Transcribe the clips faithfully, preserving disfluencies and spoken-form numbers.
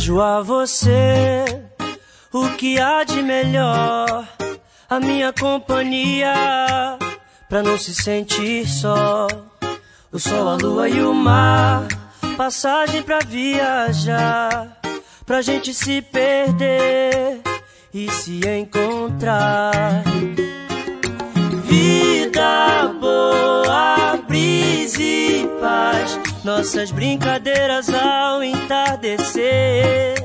Desejo a você o que há de melhor, a minha companhia, pra não se sentir só. O sol, a lua e o mar, passagem pra viajar, pra gente se perder e se encontrar. Vida boa, brisa e paz, nossas brincadeiras ao entardecer.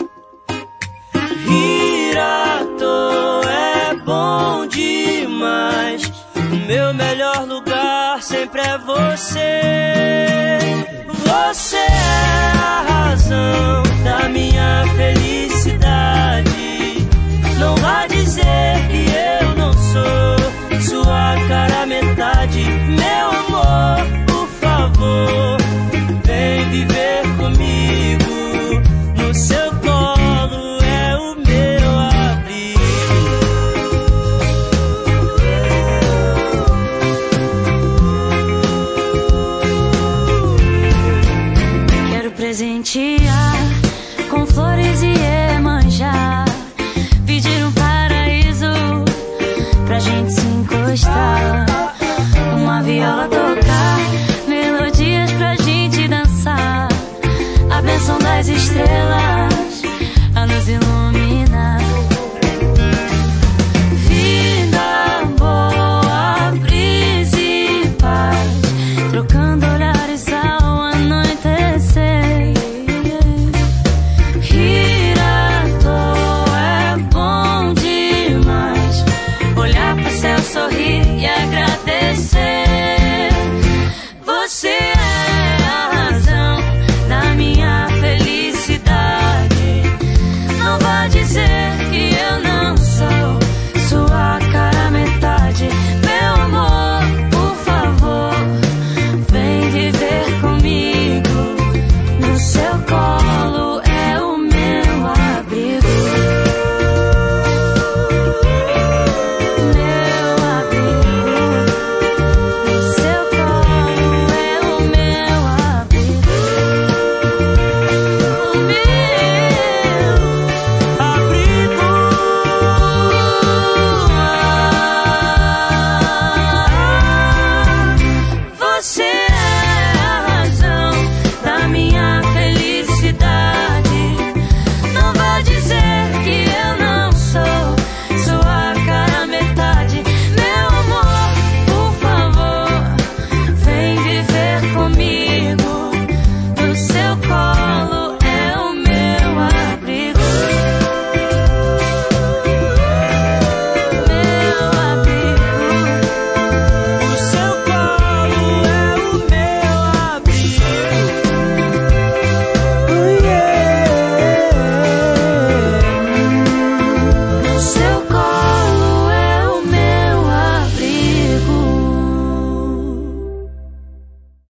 Rir à toa é bom demais, o meu melhor lugar sempre é você. Você é a razão da minha felicidade. Não vá dizer que eu não sou sua cara metade. Meu amor, por favor, vem viver comigo. No seu colo é o meu abrigo. Quero presentear com flores e Iemanjá, pedir um paraíso pra gente se encostar, uma viola tocar, melodias pra gente dançar, a bênção das estrelas a nos iluminar.